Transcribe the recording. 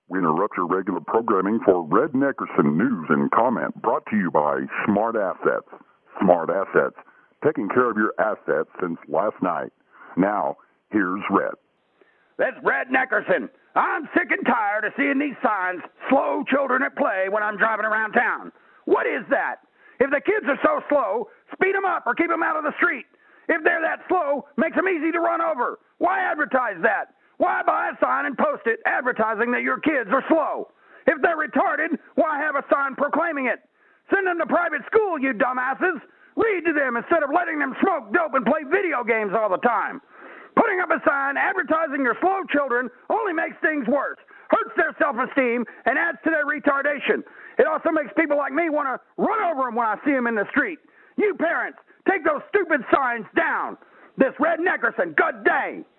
We interrupt your regular programming for Red Neckerson News and Comment, brought to you by Smart Assets. Smart Assets, taking care of your assets since last night. Now, here's Red. That's Red Neckerson. I'm sick and tired of seeing these signs, slow children at play, when I'm driving around town. What is that? If the kids are so slow, speed them up or keep them out of the street. If they're that slow, makes them easy to run over. Why advertise that? Why buy a sign and post it advertising that your kids are slow? If they're retarded, why have a sign proclaiming it? Send them to private school, you dumbasses. Read to them instead of letting them smoke dope and play video games all the time. Putting up a sign advertising your slow children only makes things worse, hurts their self-esteem, and adds to their retardation. It also makes people like me want to run over them when I see them in the street. You parents, take those stupid signs down. This Red Neckerson, good day.